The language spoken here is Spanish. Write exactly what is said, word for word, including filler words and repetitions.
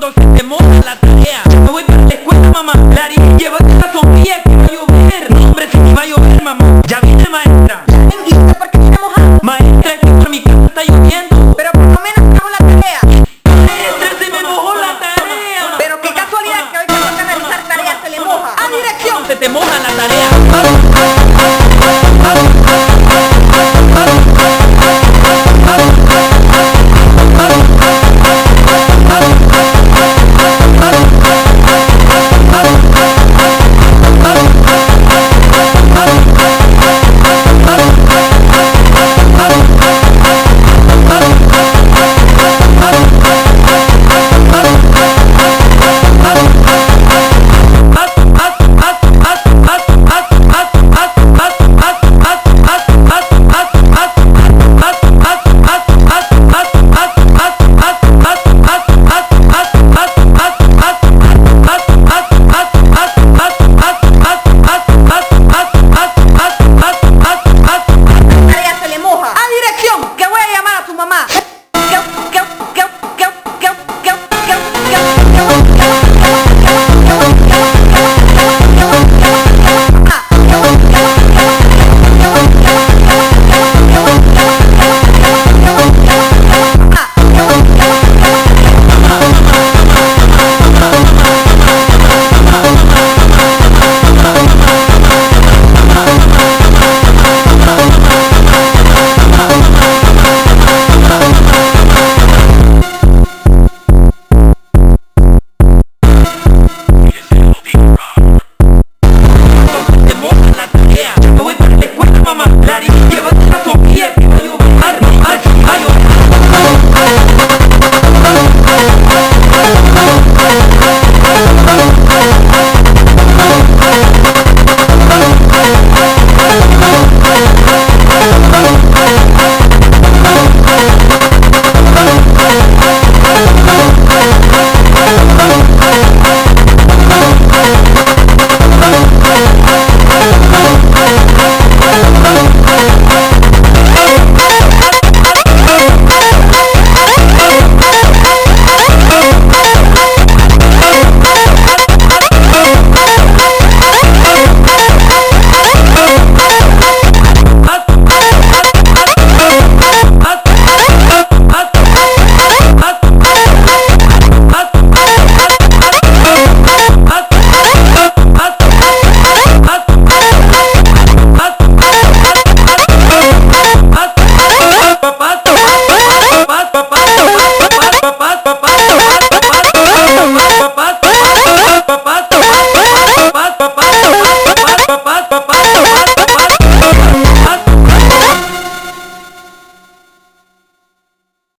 cuando se te moja la tarea. Me voy para la escuela, mamá. Larry, llévate la sombrilla que va a llover. No, hombre, si va a llover, mamá. Ya viene, maestra. ¿Y usted por qué viene mojado? Maestra, es que por mi casa está lloviendo. Pero por lo menos hago la tarea. Maestra, se me mojó la tarea. Pero qué casualidad que hoy que toca realizar tareas se le moja. ¡A dirección! Se te moja la tarea. Que voy a llamar a tu mamá. Que, que, que, que, que, que, que, que, que voy